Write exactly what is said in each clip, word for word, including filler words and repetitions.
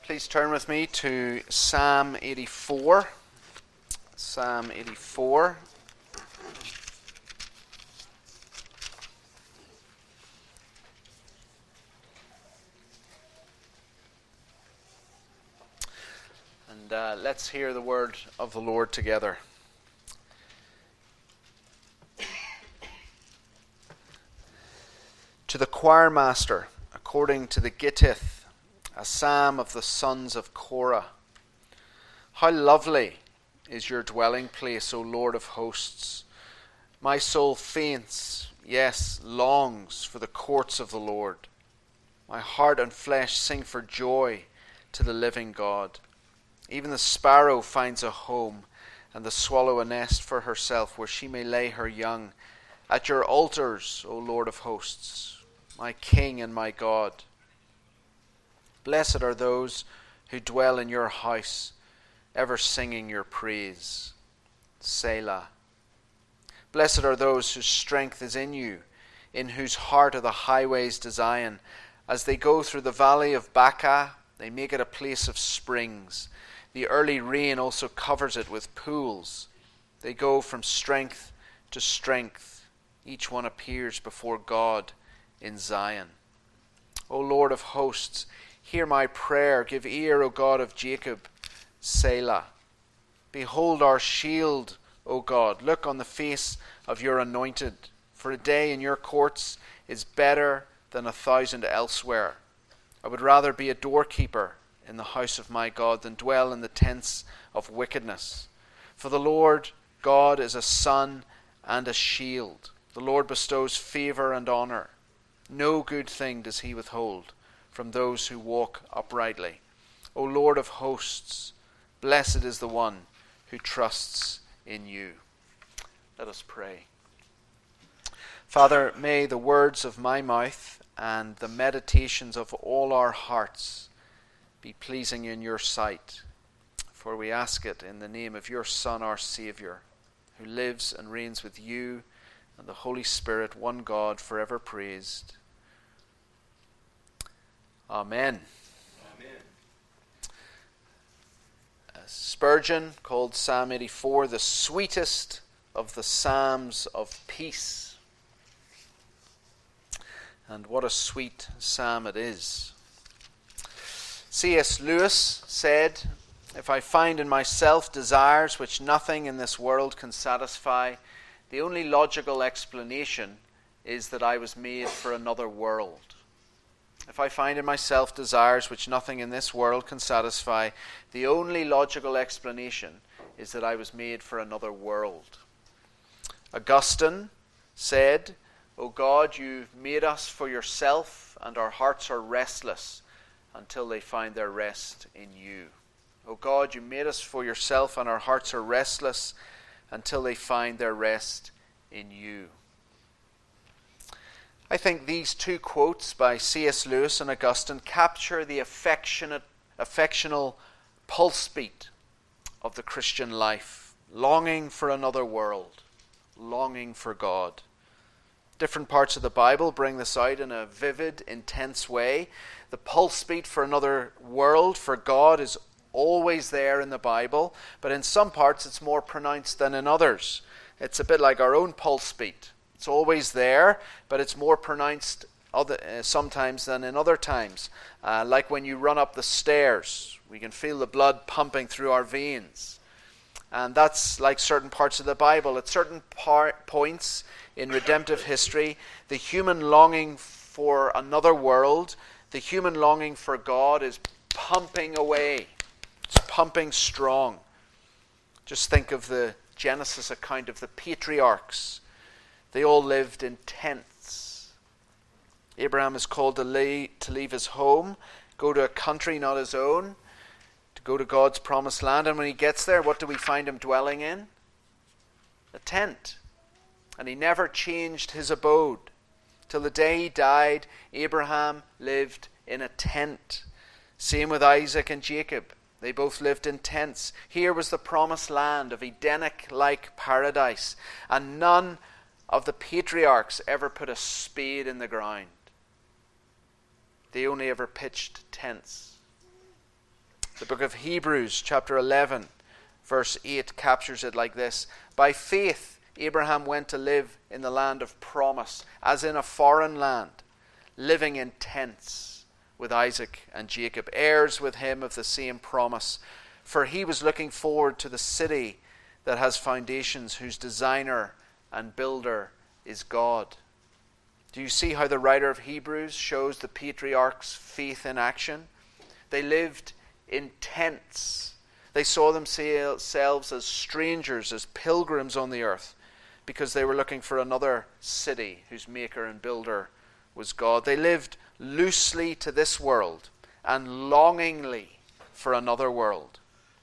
Please turn with me to Psalm eighty-four. Psalm eighty-four. And uh, let's hear the word of the Lord together. To the choir master, according to the Gittith, a psalm of the sons of Korah. How lovely is your dwelling place, O Lord of hosts! My soul faints, yes, longs for the courts of the Lord. My heart and flesh sing for joy to the living God. Even the sparrow finds a home, and the swallow a nest for herself, where she may lay her young. At your altars, O Lord of hosts, my King and my God. Blessed are those who dwell in your house, ever singing your praise. Selah. Blessed are those whose strength is in you, in whose heart are the highways to Zion. As they go through the valley of Baca, they make it a place of springs. The early rain also covers it with pools. They go from strength to strength. Each one appears before God in Zion. O Lord of hosts, hear my prayer. Give ear, O God of Jacob. Selah. Behold our shield, O God. Look on the face of your anointed. For a day in your courts is better than a thousand elsewhere. I would rather be a doorkeeper in the house of my God than dwell in the tents of wickedness. For the Lord God is a sun and a shield. The Lord bestows favor and honor. No good thing does he withhold from those who walk uprightly. O Lord of hosts, blessed is the one who trusts in you. Let us pray. Father, may the words of my mouth and the meditations of all our hearts be pleasing in your sight. For we ask it in the name of your Son, our Saviour, who lives and reigns with you and the Holy Spirit, one God, forever praised. Amen. Amen. Uh, Spurgeon called Psalm eighty-four the sweetest of the psalms of peace. And what a sweet psalm it is. C S Lewis said, "If I find in myself desires which nothing in this world can satisfy, the only logical explanation is that I was made for another world." If I find in myself desires which nothing in this world can satisfy, the only logical explanation is that I was made for another world. Augustine said, "O God, you've made us for yourself, and our hearts are restless until they find their rest in you." O God, you made us for yourself, and our hearts are restless until they find their rest in you. I think these two quotes by C S Lewis and Augustine capture the affectionate, affectional pulse beat of the Christian life. Longing for another world. Longing for God. Different parts of the Bible bring this out in a vivid, intense way. The pulse beat for another world, for God, is always there in the Bible, but in some parts it's more pronounced than in others. It's a bit like our own pulse beat. It's always there, but it's more pronounced other, uh, sometimes than in other times. Uh, like when you run up the stairs, we can feel the blood pumping through our veins. And that's like certain parts of the Bible. At certain part, points in redemptive history, the human longing for another world, the human longing for God is pumping away. It's pumping strong. Just think of the Genesis account of the patriarchs. They all lived in tents. Abraham is called to leave, to leave his home, go to a country not his own, to go to God's promised land. And when he gets there, what do we find him dwelling in? A tent. And he never changed his abode. Till the day he died, Abraham lived in a tent. Same with Isaac and Jacob. They both lived in tents. Here was the promised land of Edenic-like paradise. And none of the patriarchs ever put a spade in the ground. They only ever pitched tents. The book of Hebrews, chapter eleven, verse eight, captures it like this. By faith, Abraham went to live in the land of promise, as in a foreign land, living in tents with Isaac and Jacob, heirs with him of the same promise. For he was looking forward to the city that has foundations, whose designer and builder is God. Do you see how the writer of Hebrews shows the patriarchs' faith in action? They lived in tents. They saw themselves as strangers, as pilgrims on the earth, because they were looking for another city whose maker and builder was God. They lived loosely to this world and longingly for another world.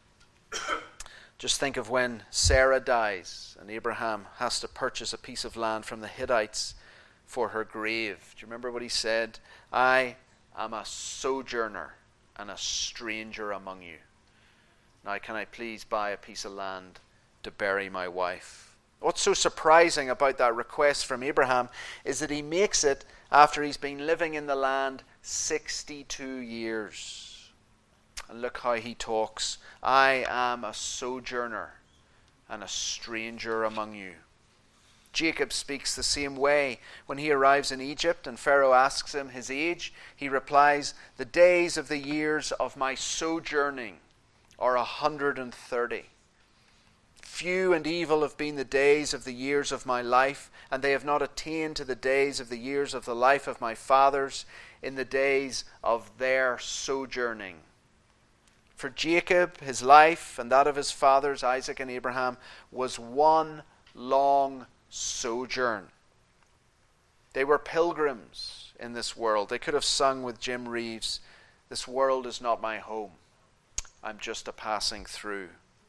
Just think of when Sarah dies and Abraham has to purchase a piece of land from the Hittites for her grave. Do you remember what he said? I am a sojourner and a stranger among you. Now can I please buy a piece of land to bury my wife? What's so surprising about that request from Abraham is that he makes it after he's been living in the land sixty-two years. And look how he talks. I am a sojourner and a stranger among you. Jacob speaks the same way. When he arrives in Egypt and Pharaoh asks him his age, he replies, the days of the years of my sojourning are a hundred and thirty. Few and evil have been the days of the years of my life, and they have not attained to the days of the years of the life of my fathers in the days of their sojourning. For Jacob, his life and that of his fathers, Isaac and Abraham, was one long sojourn. They were pilgrims in this world. They could have sung with Jim Reeves, this world is not my home. I'm just a passing through.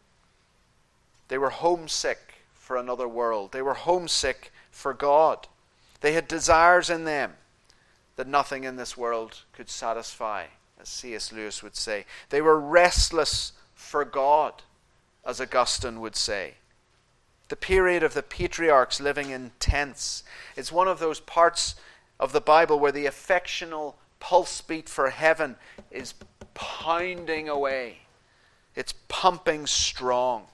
They were homesick for another world. They were homesick for God. They had desires in them that nothing in this world could satisfy, as C S Lewis would say. They were restless for God, as Augustine would say. The period of the patriarchs living in tents is one of those parts of the Bible where the affectional pulse beat for heaven is pounding away. It's pumping strong.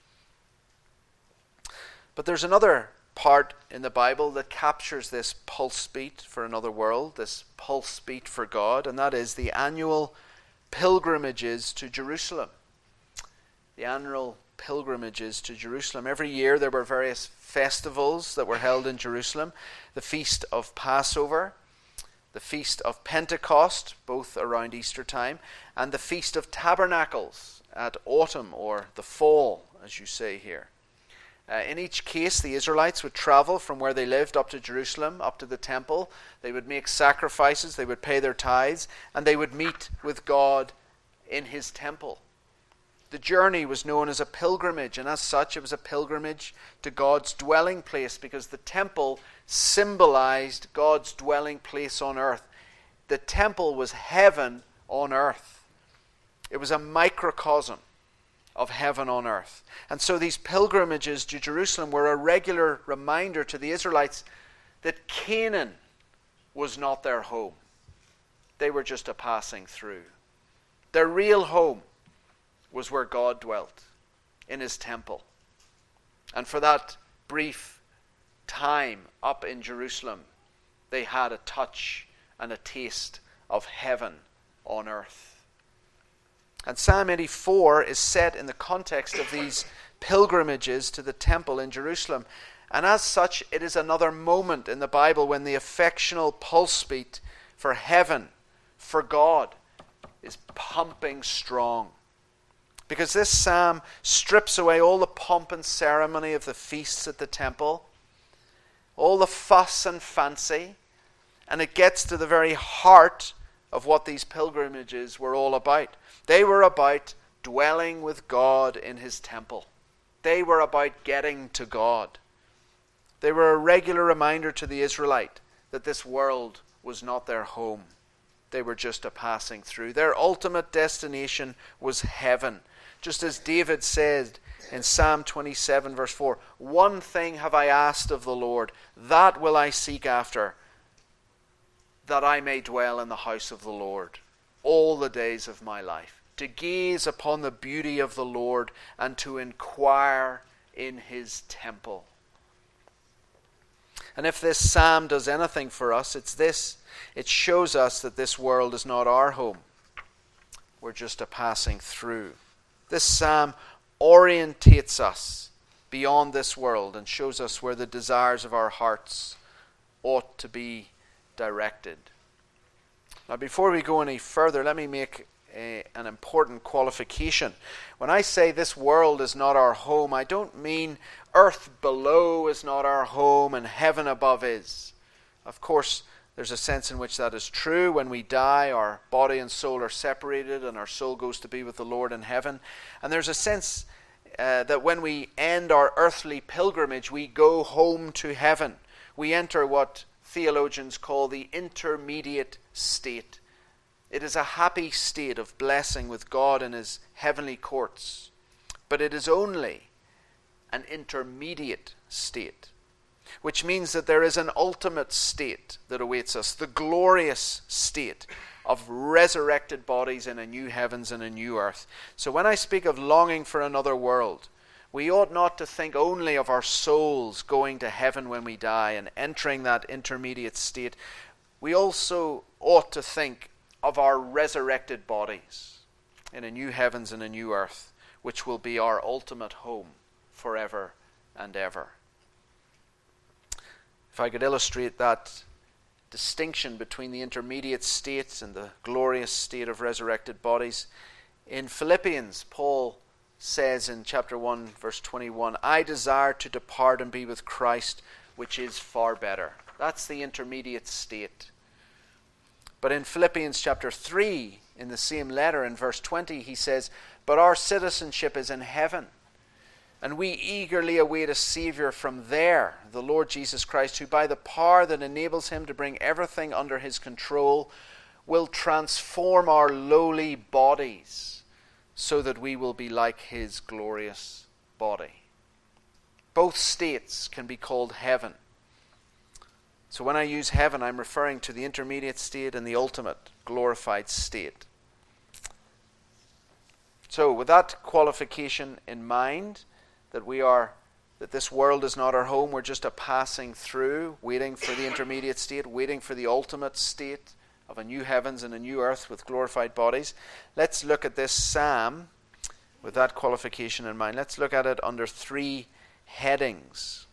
But there's another part in the Bible that captures this pulse beat for another world, this pulse beat for God, and that is the annual pilgrimages to Jerusalem. The annual pilgrimages to Jerusalem. Every year there were various festivals that were held in Jerusalem. The Feast of Passover, the Feast of Pentecost, both around Easter time, and the Feast of Tabernacles at autumn, or the fall, as you say here. Uh, in each case, the Israelites would travel from where they lived up to Jerusalem, up to the temple. They would make sacrifices, they would pay their tithes, and they would meet with God in his temple. The journey was known as a pilgrimage, and as such it was a pilgrimage to God's dwelling place, because the temple symbolized God's dwelling place on earth. The temple was heaven on earth. It was a microcosm of heaven on earth. And so these pilgrimages to Jerusalem were a regular reminder to the Israelites that Canaan was not their home. They were just a passing through. Their real home was where God dwelt, in his temple. And for that brief time up in Jerusalem, they had a touch and a taste of heaven on earth. And Psalm eighty-four is set in the context of these pilgrimages to the temple in Jerusalem. And as such, it is another moment in the Bible when the affectional pulse beat for heaven, for God, is pumping strong. Because this psalm strips away all the pomp and ceremony of the feasts at the temple, all the fuss and fancy, and it gets to the very heart of what these pilgrimages were all about. They were about dwelling with God in his temple. They were about getting to God. They were a regular reminder to the Israelite that this world was not their home. They were just a passing through. Their ultimate destination was heaven. Just as David said in Psalm twenty-seven verse four, one thing have I asked of the Lord, that will I seek after, that I may dwell in the house of the Lord all the days of my life, to gaze upon the beauty of the Lord and to inquire in his temple. And if this psalm does anything for us, it's this. It shows us that this world is not our home. We're just a passing through. This psalm orientates us beyond this world and shows us where the desires of our hearts ought to be directed. Now, before we go any further, let me make a, an important qualification. When I say this world is not our home, I don't mean earth below is not our home and heaven above is. Of course, there's a sense in which that is true. When we die, our body and soul are separated and our soul goes to be with the Lord in heaven. And there's a sense uh, that when we end our earthly pilgrimage, we go home to heaven. We enter what theologians call the intermediate state. It is a happy state of blessing with God in his heavenly courts. But it is only an intermediate state, which means that there is an ultimate state that awaits us, the glorious state of resurrected bodies in a new heavens and a new earth. So when I speak of longing for another world, we ought not to think only of our souls going to heaven when we die and entering that intermediate state. We also ought to think of our resurrected bodies in a new heavens and a new earth, which will be our ultimate home forever and ever. If I could illustrate that distinction between the intermediate states and the glorious state of resurrected bodies, in Philippians, Paul says in chapter one, verse twenty-one, I desire to depart and be with Christ, which is far better. That's the intermediate state. But in Philippians chapter three, in the same letter, in verse twenty, he says, but our citizenship is in heaven, and we eagerly await a Savior from there, the Lord Jesus Christ, who by the power that enables him to bring everything under his control will transform our lowly bodies so that we will be like his glorious body. Both states can be called heaven. So when I use heaven, I'm referring to the intermediate state and the ultimate glorified state. So with that qualification in mind, that we are, that this world is not our home, we're just a passing through, waiting for the intermediate state, waiting for the ultimate state of a new heavens and a new earth with glorified bodies. Let's look at this psalm with that qualification in mind. Let's look at it under three headings.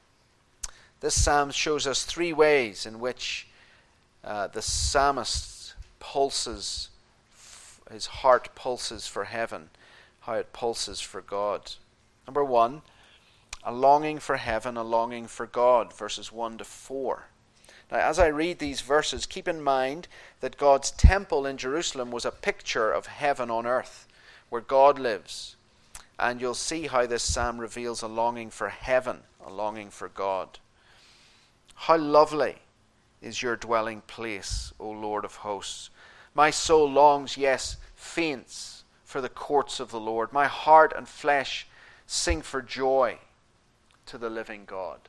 This psalm shows us three ways in which uh, the psalmist pulses, his heart pulses for heaven, how it pulses for God. Number one, a longing for heaven, a longing for God, verses one to four. Now, as I read these verses, keep in mind that God's temple in Jerusalem was a picture of heaven on earth, where God lives. And you'll see how this psalm reveals a longing for heaven, a longing for God. How lovely is your dwelling place, O Lord of hosts. My soul longs, yes, faints for the courts of the Lord. My heart and flesh sing for joy to the living God.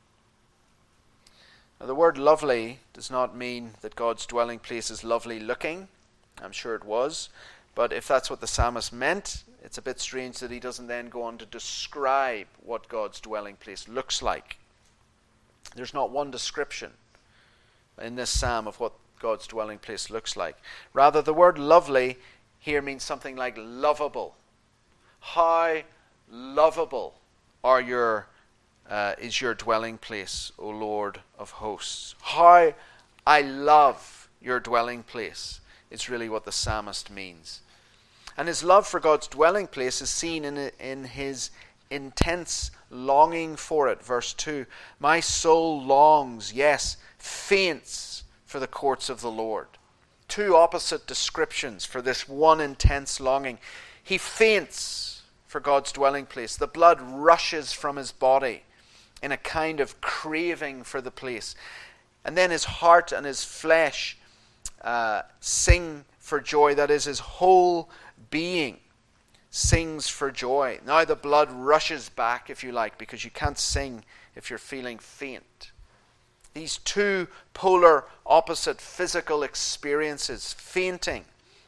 Now, the word lovely does not mean that God's dwelling place is lovely looking. I'm sure it was. But if that's what the psalmist meant, it's a bit strange that he doesn't then go on to describe what God's dwelling place looks like. There's not one description in this psalm of what God's dwelling place looks like. Rather, the word lovely here means something like lovable. How lovable are your uh, is your dwelling place, O Lord of hosts. How I love your dwelling place is really what the psalmist means. And his love for God's dwelling place is seen in, in his intense longing for it. Verse two, my soul longs, yes, faints for the courts of the Lord. Two opposite descriptions for this one intense longing. He faints for God's dwelling place. The blood rushes from his body in a kind of craving for the place. And then his heart and his flesh uh, sing for joy. That is, his whole being sings for joy. Now the blood rushes back, if you like, because you can't sing if you're feeling faint. These two polar opposite physical experiences, fainting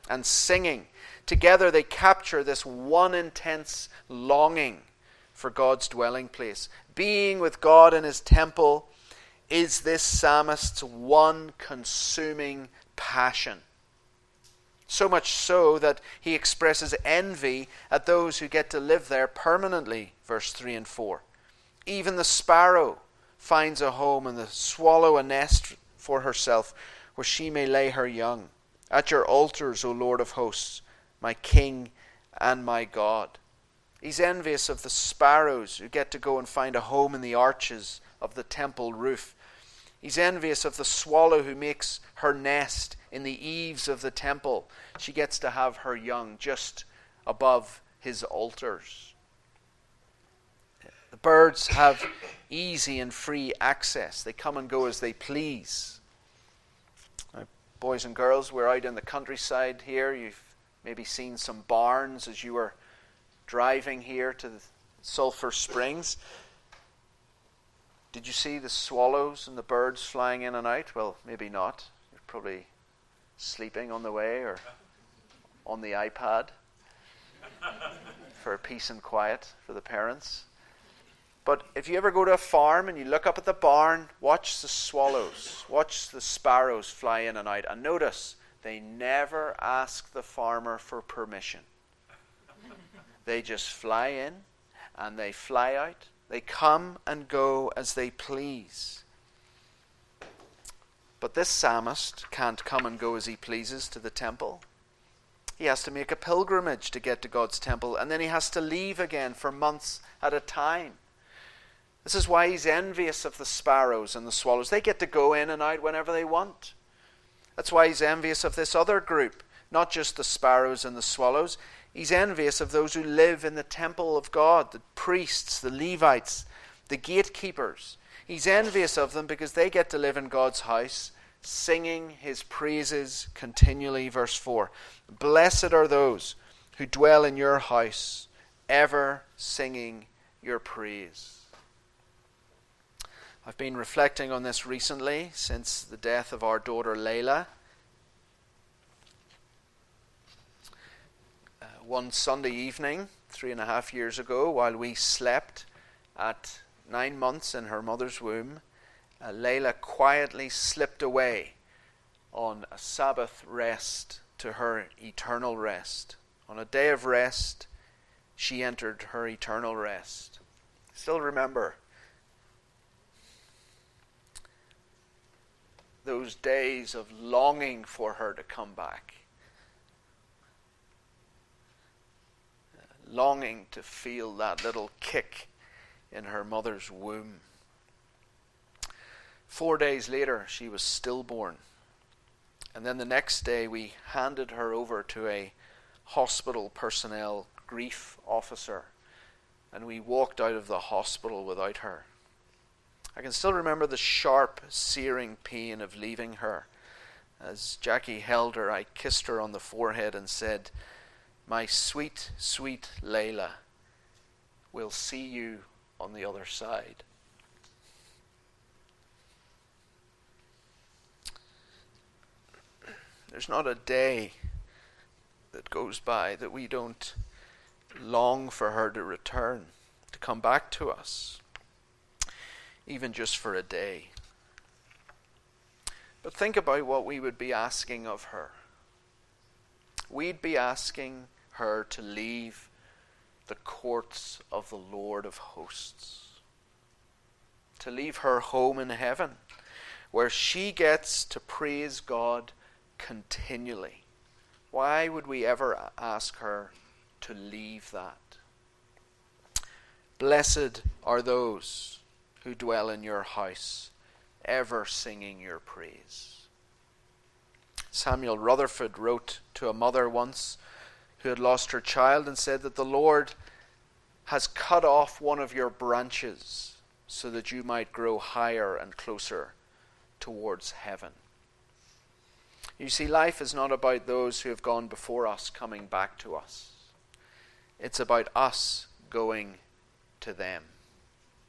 and singing. Together they capture this one intense longing for God's dwelling place. Being with God in his temple is this psalmist's one consuming passion. So much so that he expresses envy at those who get to live there permanently, verse three and four. Even the sparrow finds a home, and the swallow a nest for herself, where she may lay her young. At your altars, O Lord of hosts, my King and my God. He's envious of the sparrows who get to go and find a home in the arches of the temple roof. He's envious of the swallow who makes her nest in the eaves of the temple. She gets to have her young just above his altars. The birds have easy and free access. They come and go as they please. Now, boys and girls, we're out in the countryside here. You've maybe seen some barns as you were driving here to the Sulphur Springs. Did you see the swallows and the birds flying in and out? Well, maybe not. You're probably sleeping on the way or on the iPad for peace and quiet for the parents. But if you ever go to a farm and you look up at the barn, watch the swallows, watch the sparrows fly in and out, and notice they never ask the farmer for permission. They just fly in and they fly out. They come and go as they please. But this psalmist can't come and go as he pleases to the temple. He has to make a pilgrimage to get to God's temple, and then he has to leave again for months at a time. This is why he's envious of the sparrows and the swallows. They get to go in and out whenever they want. That's why he's envious of this other group, not just the sparrows and the swallows. He's envious of those who live in the temple of God, the priests, the Levites, the gatekeepers. He's envious of them because they get to live in God's house, singing his praises continually. Verse four, blessed are those who dwell in your house, ever singing your praise. I've been reflecting on this recently since the death of our daughter Layla. Uh, one Sunday evening, three and a half years ago, while we slept at nine months in her mother's womb, uh, Layla quietly slipped away on a Sabbath rest to her eternal rest. On a day of rest, she entered her eternal rest. Still remember those days of longing for her to come back. Longing to feel that little kick in her mother's womb. Four days later, she was stillborn. And then the next day, we handed her over to a hospital personnel grief officer. And we walked out of the hospital without her. I can still remember the sharp, searing pain of leaving her. As Jackie held her, I kissed her on the forehead and said, my sweet, sweet Layla, we'll see you on the other side. There's not a day that goes by that we don't long for her to return, to come back to us. Even just for a day. But think about what we would be asking of her. We'd be asking her to leave the courts of the Lord of hosts. To leave her home in heaven, where she gets to praise God continually. Why would we ever ask her to leave that? Blessed are those who dwell in your house, ever singing your praise. Samuel Rutherford wrote to a mother once who had lost her child and said that the Lord has cut off one of your branches so that you might grow higher and closer towards heaven. You see, life is not about those who have gone before us coming back to us. It's about us going to them.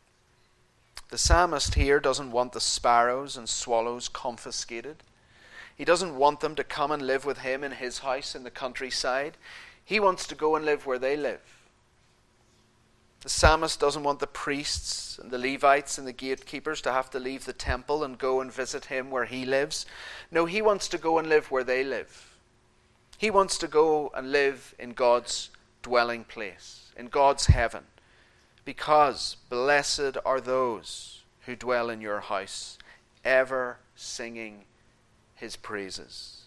The psalmist here doesn't want the sparrows and swallows confiscated. He doesn't want them to come and live with him in his house in the countryside. He wants to go and live where they live. The psalmist doesn't want the priests and the Levites and the gatekeepers to have to leave the temple and go and visit him where he lives. No, he wants to go and live where they live. He wants to go and live in God's dwelling place, in God's heaven. Because blessed are those who dwell in your house, ever singing his praises.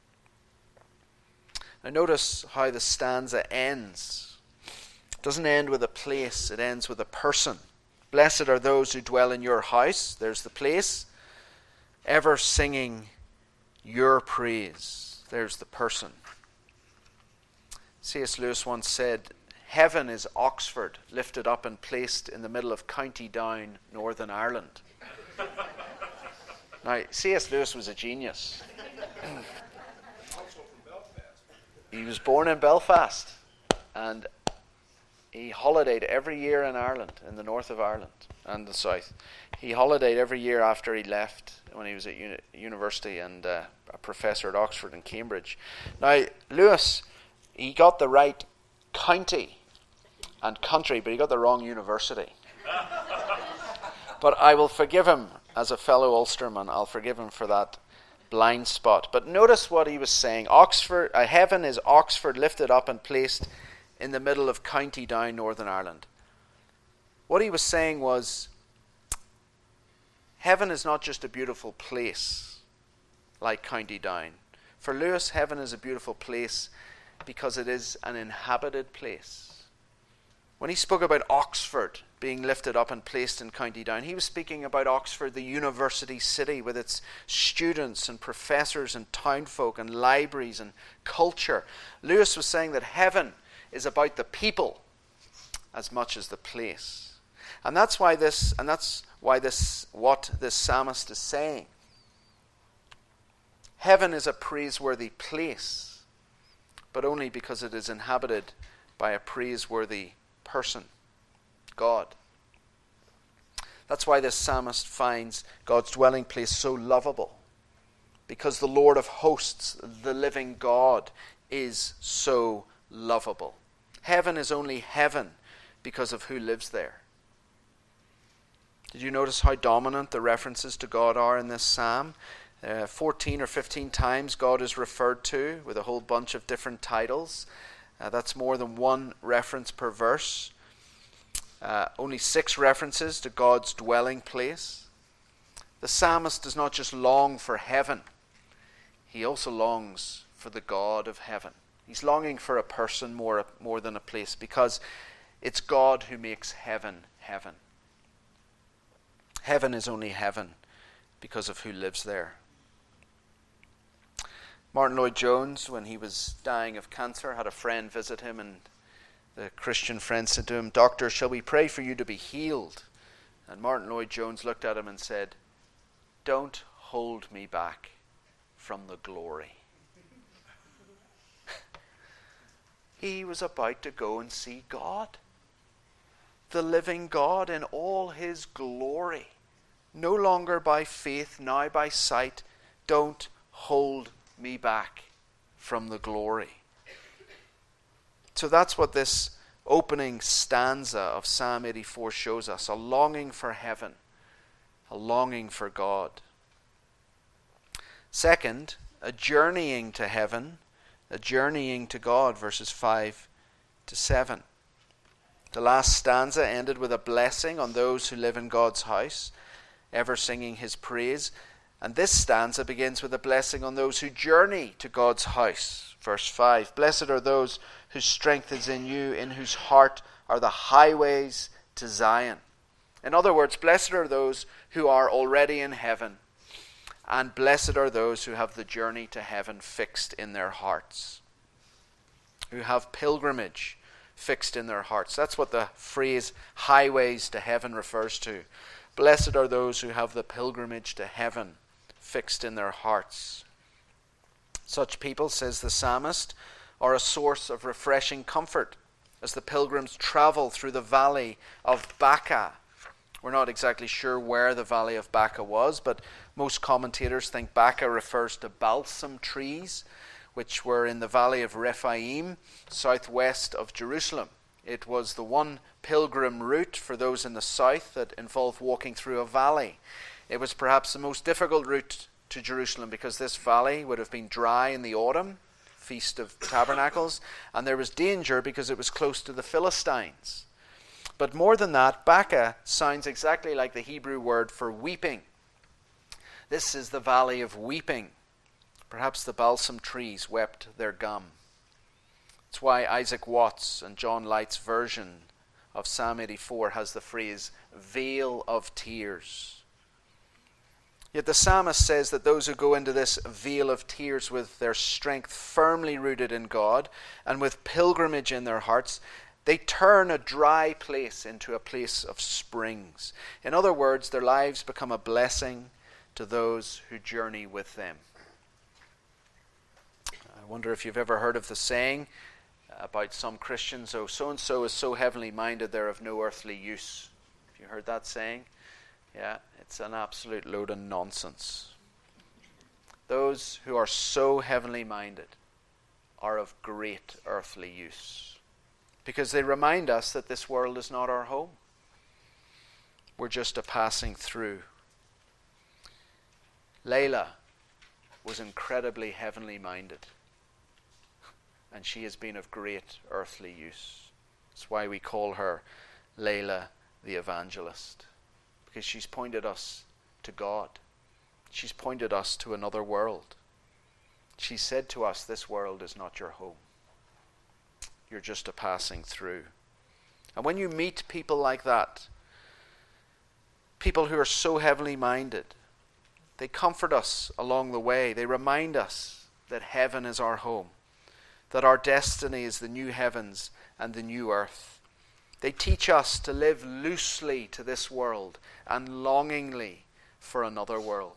Now notice how the stanza ends. It doesn't end with a place, it ends with a person. Blessed are those who dwell in your house, there's the place, ever singing your praise, there's the person. C S Lewis once said, heaven is Oxford, lifted up and placed in the middle of County Down, Northern Ireland. Now, C S Lewis was a genius. He was born in Belfast, and he holidayed every year in Ireland, in the north of Ireland and the south. He holidayed every year after he left when he was at uni- university and uh, a professor at Oxford and Cambridge. Now, Lewis, he got the right county and country, but he got the wrong university. But I will forgive him as a fellow Ulsterman. I'll forgive him for that blind spot. But notice what he was saying. Oxford, uh, heaven is Oxford lifted up and placed in the middle of County Down, Northern Ireland. What he was saying was, heaven is not just a beautiful place like County Down. For Lewis, heaven is a beautiful place because it is an inhabited place. When he spoke about Oxford being lifted up and placed in County Down, he was speaking about Oxford, the university city, with its students and professors and townfolk and libraries and culture. Lewis was saying that heaven is about the people as much as the place. And that's why this, and that's why this, what this psalmist is saying. Heaven is a praiseworthy place, but only because it is inhabited by a praiseworthy person, God. That's why this psalmist finds God's dwelling place so lovable, because the Lord of hosts, the living God, is so lovable. Heaven is only heaven because of who lives there. Did you notice how dominant the references to God are in this psalm? Uh, fourteen or fifteen times God is referred to with a whole bunch of different titles. Uh, that's more than one reference per verse. Uh, only six references to God's dwelling place. The psalmist does not just long for heaven, he also longs for the God of heaven. He's longing for a person more, more than a place, because it's God who makes heaven heaven. Heaven is only heaven because of who lives there. Martin Lloyd-Jones, when he was dying of cancer, had a friend visit him, and the Christian friend said to him, "Doctor, shall we pray for you to be healed?" And Martin Lloyd-Jones looked at him and said, "Don't hold me back from the glory." He was about to go and see God, the living God in all his glory. No longer by faith, now by sight. Don't hold me back from the glory. So that's what this opening stanza of Psalm eighty-four shows us. A longing for heaven, a longing for God. Second, a journeying to heaven, a journeying to God, verses five to seven. The last stanza ended with a blessing on those who live in God's house, ever singing his praise. And this stanza begins with a blessing on those who journey to God's house. Verse five, "Blessed are those whose strength is in you, in whose heart are the highways to Zion." In other words, blessed are those who are already in heaven, and blessed are those who have the journey to heaven fixed in their hearts, who have pilgrimage fixed in their hearts. That's what the phrase highways to heaven refers to. Blessed are those who have the pilgrimage to heaven fixed in their hearts. Such people, says the psalmist, are a source of refreshing comfort as the pilgrims travel through the valley of Baca, We're not exactly sure where the valley of Baca was, but most commentators think Baca refers to balsam trees, which were in the valley of Rephaim, southwest of Jerusalem. It was the one pilgrim route for those in the south that involved walking through a valley. It was perhaps the most difficult route to Jerusalem because this valley would have been dry in the autumn, Feast of Tabernacles, and there was danger because it was close to the Philistines. But more than that, Baca sounds exactly like the Hebrew word for weeping. This is the valley of weeping. Perhaps the balsam trees wept their gum. That's why Isaac Watts and John Light's version of Psalm eighty-four has the phrase, vale of tears. Yet the psalmist says that those who go into this vale of tears with their strength firmly rooted in God and with pilgrimage in their hearts, they turn a dry place into a place of springs. In other words, their lives become a blessing to those who journey with them. I wonder if you've ever heard of the saying about some Christians, oh, so-and-so is so heavenly minded they're of no earthly use. Have you heard that saying? Yeah, it's an absolute load of nonsense. Those who are so heavenly minded are of great earthly use, because they remind us that this world is not our home. We're just a passing through. Layla was incredibly heavenly minded, and she has been of great earthly use. That's why we call her Layla the Evangelist, because she's pointed us to God. She's pointed us to another world. She said to us, this world is not your home. You're just a passing through. And when you meet people like that, people who are so heavenly minded, they comfort us along the way. They remind us that heaven is our home, that our destiny is the new heavens and the new earth. They teach us to live loosely to this world and longingly for another world.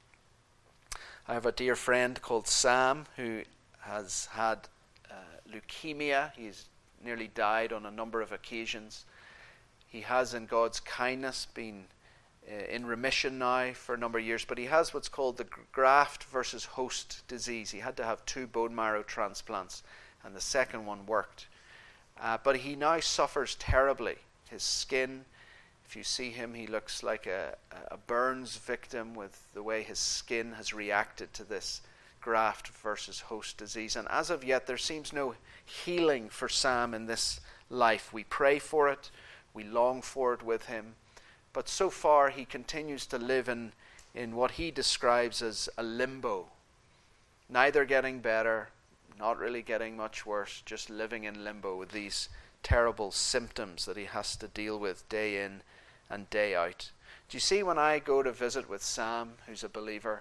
I have a dear friend called Sam who has had uh, leukemia. He's nearly died on a number of occasions. He has, in God's kindness, been uh, in remission now for a number of years, but he has what's called the graft versus host disease. He had to have two bone marrow transplants, and the second one worked. Uh, but he now suffers terribly. His skin, if you see him, he looks like a, a burns victim with the way his skin has reacted to this graft versus host disease. And as of yet, there seems no healing for Sam in this life. We pray for it. We long for it with him. But so far, he continues to live in, in what he describes as a limbo. Neither getting better, not really getting much worse, just living in limbo with these terrible symptoms that he has to deal with day in and day out. Do you see, when I go to visit with Sam, who's a believer,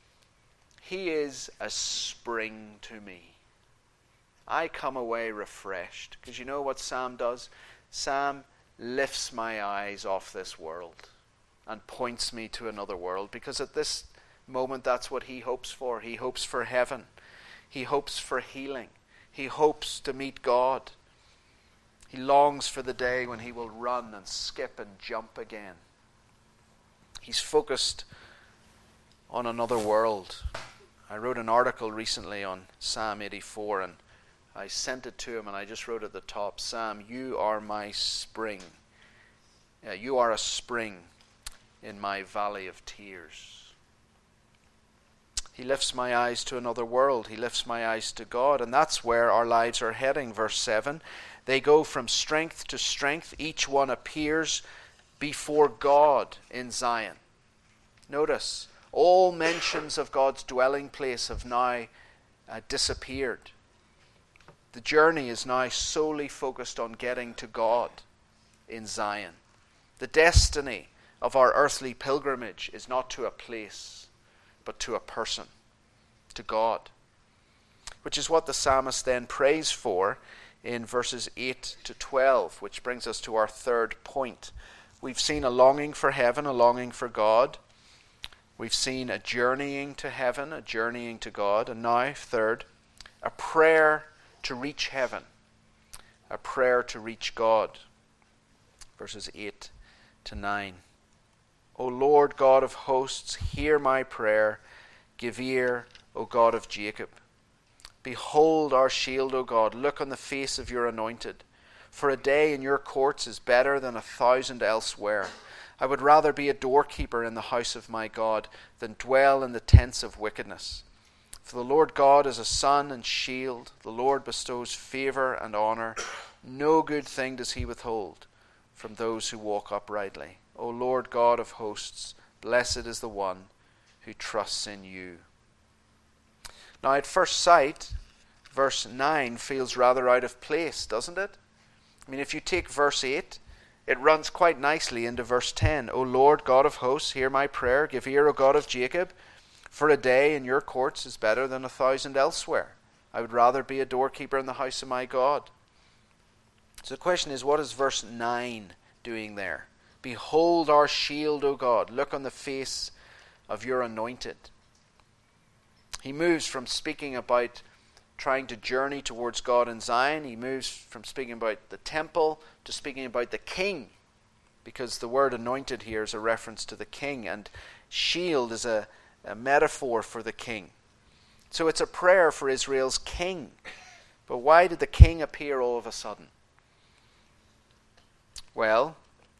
he is a spring to me. I come away refreshed, because you know what Sam does? Sam lifts my eyes off this world and points me to another world, because at this moment that's what he hopes for. He hopes for heaven. He hopes for healing. He hopes to meet God. He longs for the day when he will run and skip and jump again. He's focused on another world. I wrote an article recently on Psalm eighty-four, and I sent it to him, and I just wrote at the top, Sam, you are my spring. Uh, you are a spring in my valley of tears. He lifts my eyes to another world. He lifts my eyes to God, and that's where our lives are heading. Verse seven, they go from strength to strength. Each one appears before God in Zion. Notice, all mentions of God's dwelling place have now uh, disappeared. The journey is now solely focused on getting to God in Zion. The destiny of our earthly pilgrimage is not to a place, but to a person, to God. Which is what the psalmist then prays for in verses eight to twelve, which brings us to our third point. We've seen a longing for heaven, a longing for God. We've seen a journeying to heaven, a journeying to God. And now, third, a prayer to reach heaven, a prayer to reach God. Verses eight to nine. O Lord God of hosts, hear my prayer. Give ear, O God of Jacob. Behold our shield, O God. Look on the face of your anointed. For a day in your courts is better than a thousand elsewhere. I would rather be a doorkeeper in the house of my God than dwell in the tents of wickedness. For the Lord God is a sun and shield. The Lord bestows favor and honor. No good thing does he withhold from those who walk uprightly. O Lord God of hosts, blessed is the one who trusts in you. Now at first sight, verse nine feels rather out of place, doesn't it? I mean, if you take verse eight, it runs quite nicely into verse ten. O Lord God of hosts, hear my prayer. Give ear, O God of Jacob. For a day in your courts is better than a thousand elsewhere. I would rather be a doorkeeper in the house of my God. So the question is, what is verse nine doing there? Behold our shield, O God. Look on the face of your anointed. He moves from speaking about trying to journey towards God in Zion. He moves from speaking about the temple to speaking about the king, because the word anointed here is a reference to the king, and shield is a, a metaphor for the king. So it's a prayer for Israel's king. But why did the king appear all of a sudden? Well,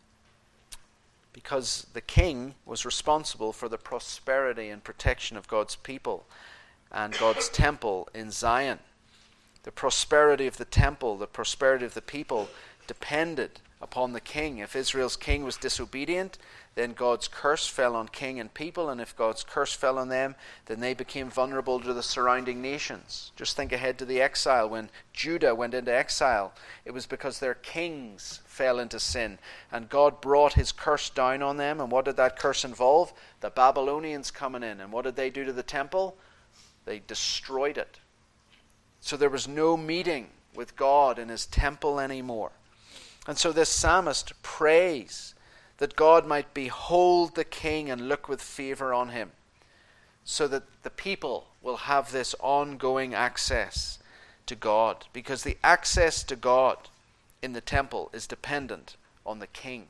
because the king was responsible for the prosperity and protection of God's people and God's temple in Zion. The prosperity of the temple, the prosperity of the people depended upon the king. If Israel's king was disobedient, then God's curse fell on king and people, and if God's curse fell on them, then they became vulnerable to the surrounding nations. Just think ahead to the exile. When Judah went into exile, it was because their kings fell into sin, and God brought his curse down on them. And what did that curse involve? The Babylonians coming in. And what did they do to the temple? They destroyed it. So there was no meeting with God in his temple anymore. And so this psalmist prays that God might behold the king and look with favor on him, so that the people will have this ongoing access to God, because the access to God in the temple is dependent on the king.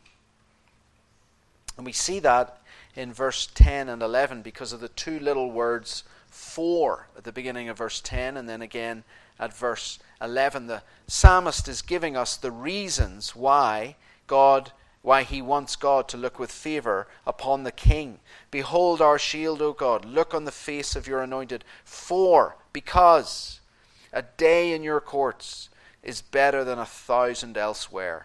And we see that in verse ten and eleven because of the two little words for at the beginning of verse ten and then again at verse eleven. The psalmist is giving us the reasons why God why he wants God to look with favor upon the king. Behold our shield, O God. Look on the face of your anointed. For, because a day in your courts is better than a thousand elsewhere.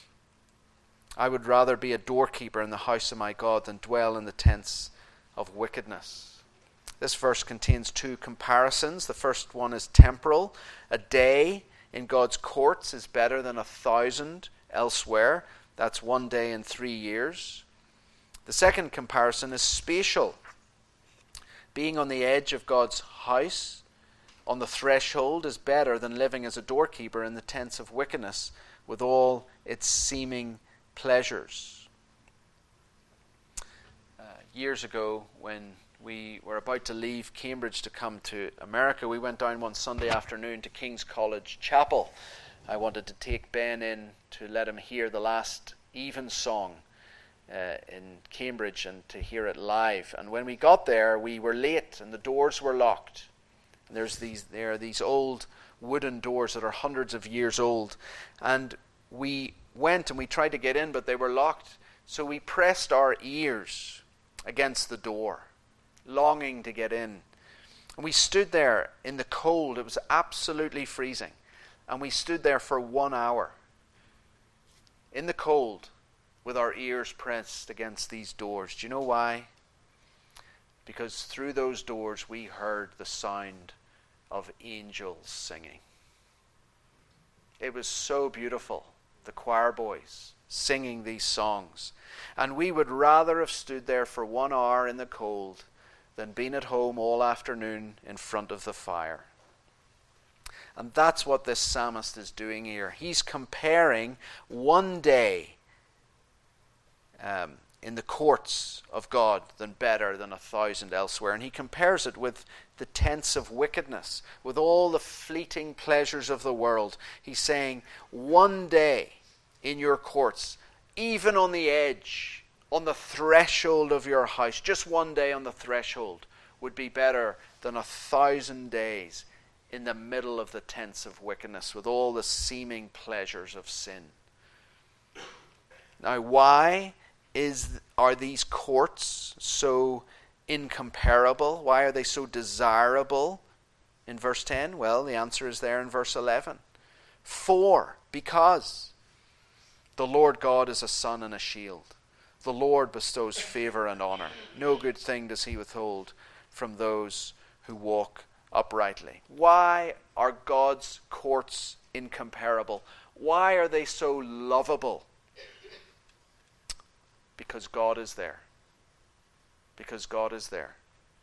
I would rather be a doorkeeper in the house of my God than dwell in the tents of wickedness. This verse contains two comparisons. The first one is temporal. A day in God's courts is better than a thousand elsewhere. That's one day in three years. The second comparison is spatial. Being on the edge of God's house, on the threshold, is better than living as a doorkeeper in the tents of wickedness with all its seeming pleasures. Uh, years ago, when we were about to leave Cambridge to come to America, we went down one Sunday afternoon to King's College Chapel. I wanted to take Ben in to let him hear the last evensong uh, in Cambridge and to hear it live. And when we got there, we were late and the doors were locked. And there's these there are these old wooden doors that are hundreds of years old. And we went and we tried to get in, but they were locked. So we pressed our ears against the door, longing to get in. And we stood there in the cold. It was absolutely freezing. And we stood there for one hour in the cold with our ears pressed against these doors. Do you know why? Because through those doors we heard the sound of angels singing. It was so beautiful, the choir boys singing these songs. And we would rather have stood there for one hour in the cold than been at home all afternoon in front of the fire. And that's what this psalmist is doing here. He's comparing one day um, in the courts of God than better than a thousand elsewhere. And he compares it with the tents of wickedness, with all the fleeting pleasures of the world. He's saying, one day in your courts, even on the edge on the threshold of your house, just one day on the threshold, would be better than a thousand days in the middle of the tents of wickedness with all the seeming pleasures of sin. Now, why is are these courts so incomparable? Why are they so desirable in verse ten? Well, the answer is there in verse eleven. For, because the Lord God is a sun and a shield. The Lord bestows favor and honor. No good thing does he withhold from those who walk uprightly. Why are God's courts incomparable? Why are they so lovable? Because God is there. Because God is there.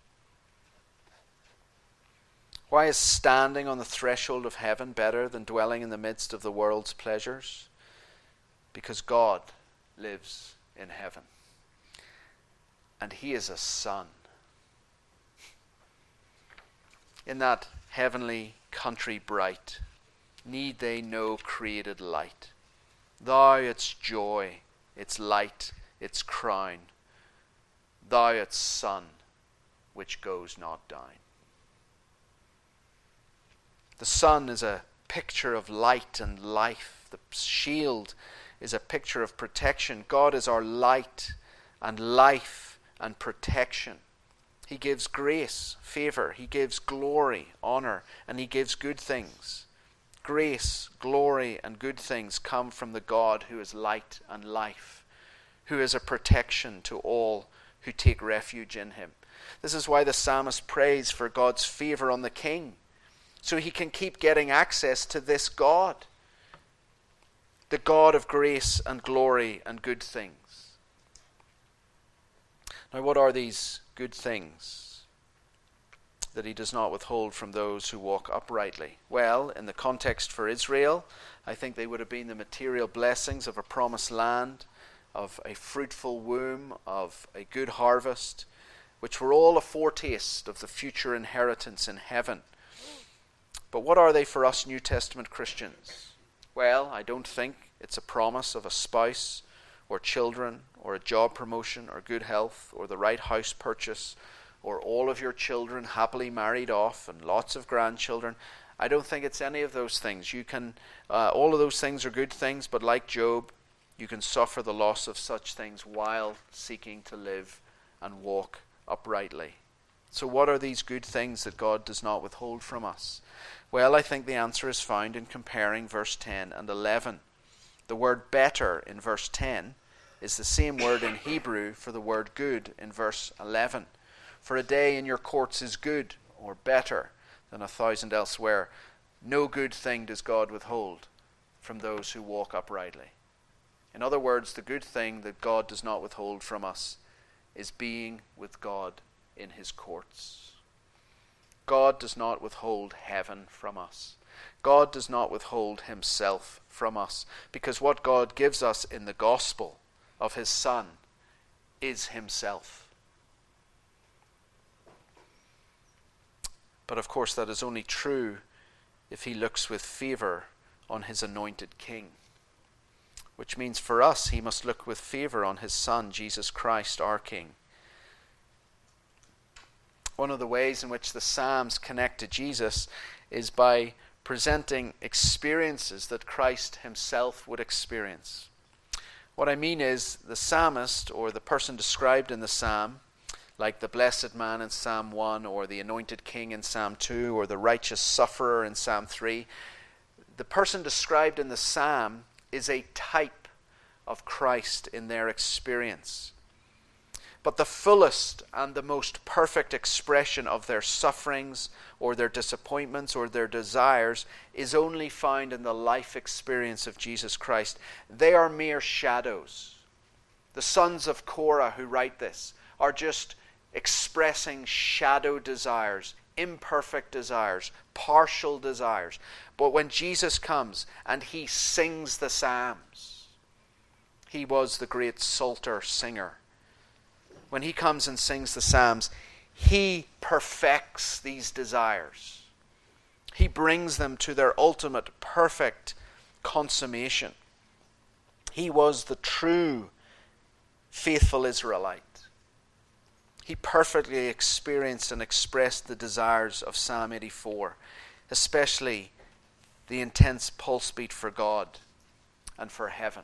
Why is standing on the threshold of heaven better than dwelling in the midst of the world's pleasures? Because God lives in heaven. And he is a sun. In that heavenly country bright, need they no created light? Thou its joy, its light, its crown, thou its sun, which goes not down. The sun is a picture of light and life. The shield is a picture of protection. God is our light and life and protection. He gives grace, favor. He gives glory, honor, and he gives good things. Grace, glory, and good things come from the God who is light and life, who is a protection to all who take refuge in him. This is why the psalmist prays for God's favor on the king, so he can keep getting access to this God, the God of grace and glory and good things. Now, what are these good things that he does not withhold from those who walk uprightly? Well, in the context for Israel, I think they would have been the material blessings of a promised land, of a fruitful womb, of a good harvest, which were all a foretaste of the future inheritance in heaven. But what are they for us New Testament Christians? Well, I don't think it's a promise of a spouse or children or a job promotion or good health or the right house purchase or all of your children happily married off and lots of grandchildren. I don't think it's any of those things. You can, uh, all of those things are good things, but like Job, you can suffer the loss of such things while seeking to live and walk uprightly. So what are these good things that God does not withhold from us? Well, I think the answer is found in comparing verse ten and eleven. The word better in verse ten is the same word in Hebrew for the word good in verse eleven. For a day in your courts is good, or better, than a thousand elsewhere. No good thing does God withhold from those who walk uprightly. In other words, the good thing that God does not withhold from us is being with God in his courts. God does not withhold heaven from us. God does not withhold himself from us, because what God gives us in the gospel of his Son is himself. But of course that is only true if he looks with favor on his anointed king, which means for us he must look with favor on his Son, Jesus Christ, our King. One of the ways in which the Psalms connect to Jesus is by presenting experiences that Christ himself would experience. What I mean is, the psalmist, or the person described in the psalm, like the blessed man in Psalm one, or the anointed king in Psalm two, or the righteous sufferer in Psalm three, the person described in the psalm is a type of Christ in their experience. But the fullest and the most perfect expression of their sufferings or their disappointments or their desires is only found in the life experience of Jesus Christ. They are mere shadows. The sons of Korah who write this are just expressing shadow desires, imperfect desires, partial desires. But when Jesus comes and he sings the Psalms, he was the great psalter singer. When he comes and sings the Psalms, he perfects these desires. He brings them to their ultimate perfect consummation. He was the true faithful Israelite. He perfectly experienced and expressed the desires of Psalm eighty-four, especially the intense pulse beat for God and for heaven.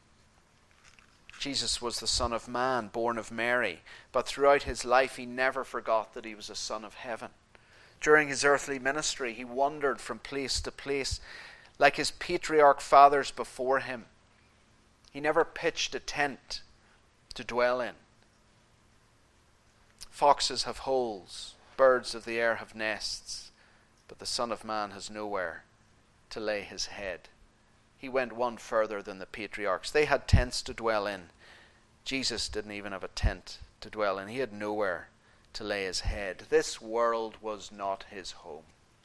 Jesus was the Son of Man, born of Mary, but throughout his life he never forgot that he was a son of heaven. During his earthly ministry, he wandered from place to place like his patriarch fathers before him. He never pitched a tent to dwell in. Foxes have holes, birds of the air have nests, but the Son of Man has nowhere to lay his head. He went one further than the patriarchs. They had tents to dwell in. Jesus didn't even have a tent to dwell in. He had nowhere to lay his head. This world was not his home.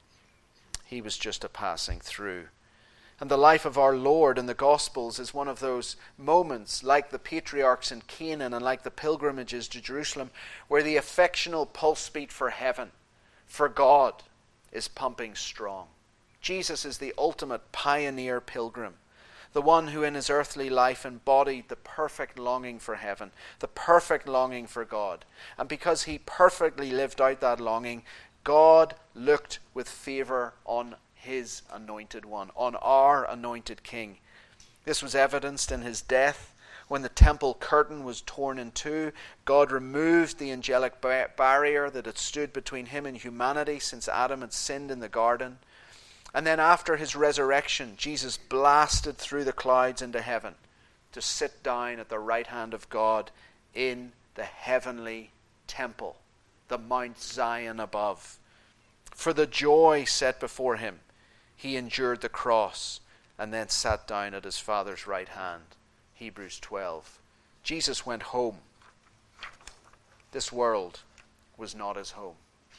He was just a passing through. And the life of our Lord in the Gospels is one of those moments, like the patriarchs in Canaan and like the pilgrimages to Jerusalem, where the affectional pulse beat for heaven, for God, is pumping strong. Jesus is the ultimate pioneer pilgrim, the one who in his earthly life embodied the perfect longing for heaven, the perfect longing for God. And because he perfectly lived out that longing, God looked with favor on his anointed one, on our anointed king. This was evidenced in his death. When the temple curtain was torn in two, God removed the angelic ba- barrier that had stood between him and humanity since Adam had sinned in the garden. And then after his resurrection, Jesus blasted through the clouds into heaven to sit down at the right hand of God in the heavenly temple, the Mount Zion above. For the joy set before him, he endured the cross and then sat down at his Father's right hand. Hebrews twelve. Jesus went home. This world was not his home.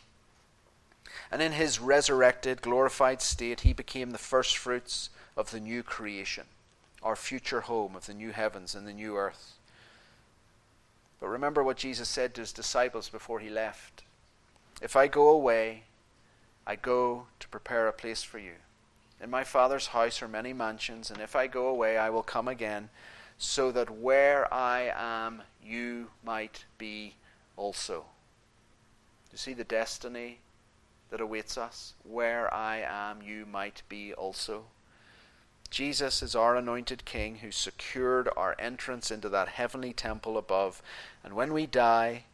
And in his resurrected, glorified state, he became the first fruits of the new creation, our future home of the new heavens and the new earth. But remember what Jesus said to his disciples before he left. If I go away, I go to prepare a place for you. In my Father's house are many mansions, and if I go away, I will come again, so that where I am, you might be also. You see the destiny that awaits us? Where I am, you might be also. Jesus is our anointed King who secured our entrance into that heavenly temple above. And when we die,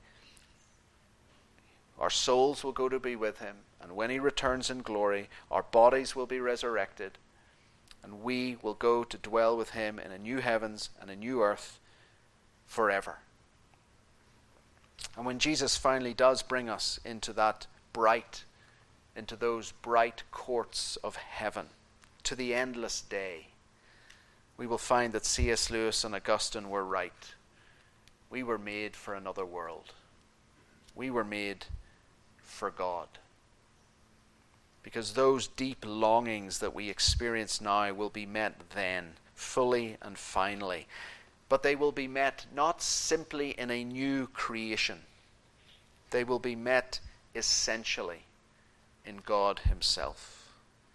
our souls will go to be with him. And when he returns in glory, our bodies will be resurrected. And we will go to dwell with him in a new heavens and a new earth forever. And when Jesus finally does bring us into that bright, into those bright courts of heaven, to the endless day, we will find that C S Lewis and Augustine were right. We were made for another world. We were made for God. Because those deep longings that we experience now will be met then, fully and finally. But they will be met not simply in a new creation. They will be met essentially in God himself.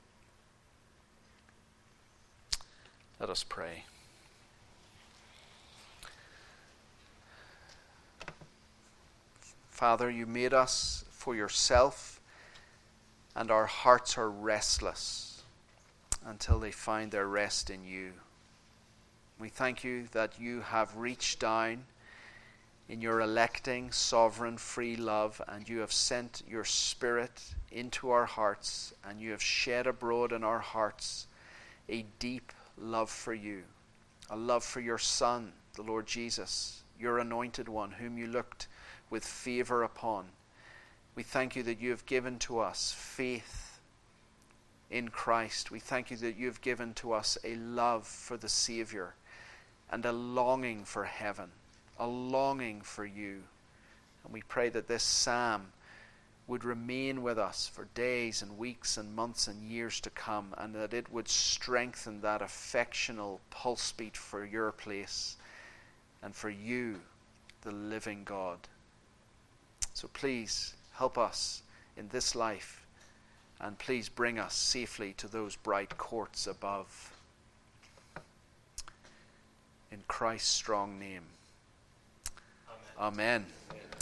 Let us pray. Father, you made us for yourself, and our hearts are restless until they find their rest in you. We thank you that you have reached down in your electing, sovereign, free love, and you have sent your Spirit into our hearts, and you have shed abroad in our hearts a deep love for you, a love for your Son, the Lord Jesus, your anointed one, whom you looked with favor upon. We thank you that you have given to us faith in Christ. We thank you that you have given to us a love for the Savior and a longing for heaven, a longing for you. And we pray that this psalm would remain with us for days and weeks and months and years to come, and that it would strengthen that affectional pulse beat for your place and for you, the living God. So please help us in this life, and please bring us safely to those bright courts above. In Christ's strong name, Amen.